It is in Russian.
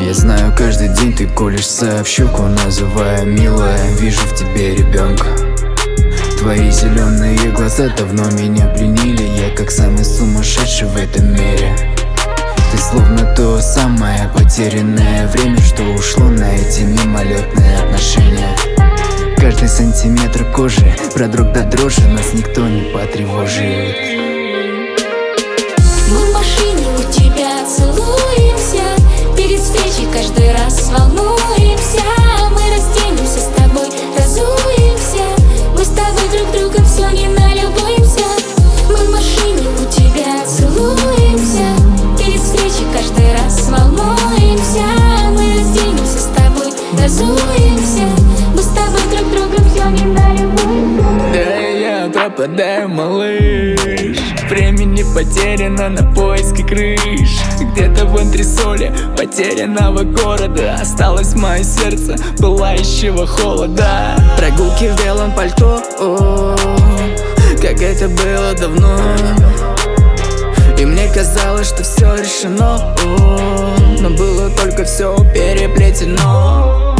Я знаю, каждый день ты колешься в щеку, называя милая. Вижу в тебе ребенка. Твои зеленые глаза давно меня пленили. Я как самый сумасшедший в этом мире. Ты словно то самое потерянное время, что ушло на эти мимолетные отношения. Каждый сантиметр кожи продрог до дрожи, нас никто не потревожит. Мы в машине у тебя целуемся, перед встречей каждый раз волнуемся. Мы разденемся с тобой, разуемся, мы с тобой друг друга все не налюбуемся. Мы в машине у тебя целуемся, перед встречей каждый раз волнуемся. Мы разденемся с тобой, разуемся, мы с тобой друг друга все не налюбуемся. Да я пропадаю, малыш. Времени потеряно на поиски крыш. Где-то в антресоле потерянного города осталось мое сердце, пылающего холода. Прогулки в белом пальто, как это было давно. И мне казалось, что все решено, но было только все переплетено.